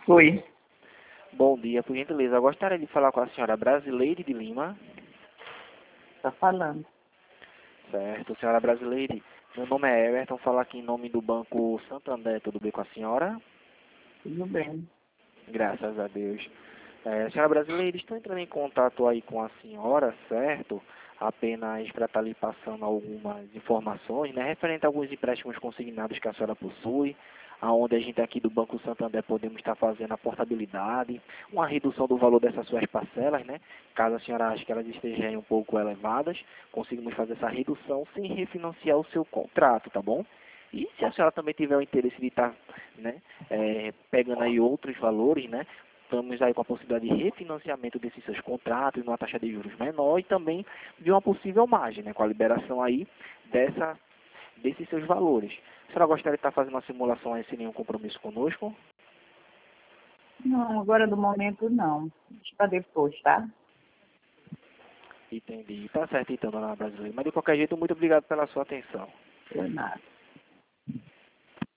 Oi, Bom dia, por gentileza. Eu gostaria de falar com a senhora Brasileire de Lima. tá falando. Certo, senhora Brasileire. Meu nome é Everton, falo aqui em nome do Banco Santander. Tudo bem com a senhora? Tudo bem. Graças a Deus. Senhora Brasileira, estou entrando em contato aí com a senhora, certo? Apenas para estar lhe passando algumas informações, né? Referente a alguns empréstimos consignados que a senhora possui, aonde a gente aqui do Banco Santander podemos estar fazendo a portabilidade, uma redução do valor dessas suas parcelas, né? Caso a senhora ache que elas estejam aí um pouco elevadas, conseguimos fazer essa redução sem refinanciar o seu contrato, tá bom? E se a senhora também tiver o interesse de estar, né, pegando aí outros valores, né? Estamos aí com a possibilidade de refinanciamento desses seus contratos, numa taxa de juros menor e também de uma possível margem, né? Com a liberação aí desses seus valores. A senhora gostaria de estar fazendo uma simulação aí sem nenhum compromisso conosco? Não, agora do momento não. Deixa pra depois, tá? Entendi. Tá certo então, dona Brasileira. Mas de qualquer jeito, muito obrigado pela sua atenção. Por nada.